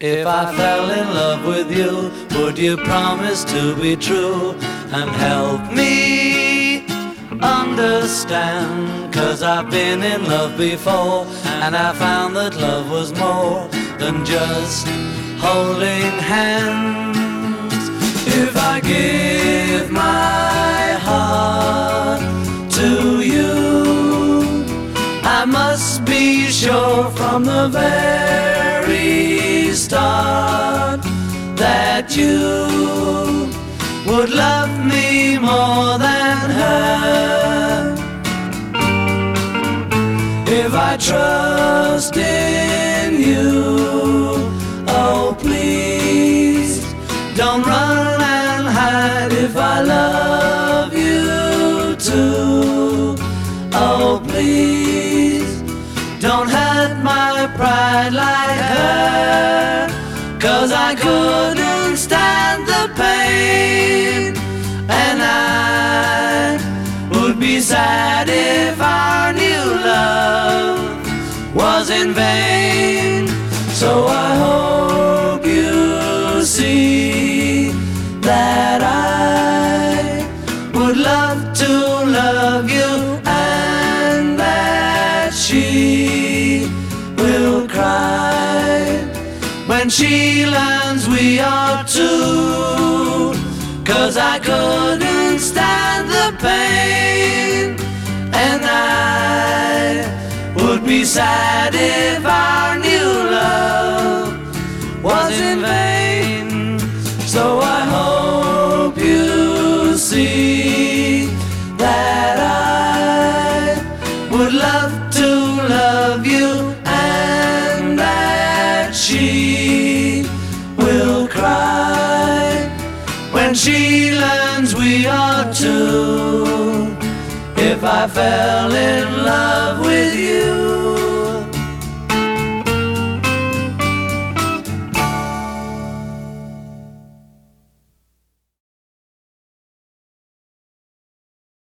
If I fell in love with you, would you promise to be true and help me understand? 'Cause I've been in love before, and I found that love was more than just holding hands. If I give my heart to you, I must be sure from the very start that you would love me more than her. If I trust in you, oh please don't run and hide. If I love you too, oh please don't hurt my pride like her. 'Cause I couldn't stand the pain, and I would be sad if our new love was in vain. So I hope you see that I would love to love you, and that she will cry when she learns we are two. 'Cause I couldn't stand the pain, and I would be sad if our new love was in vain. So I hope you see that I would love to love you, and that she will cry when she learns we are two. If I fell in love with you,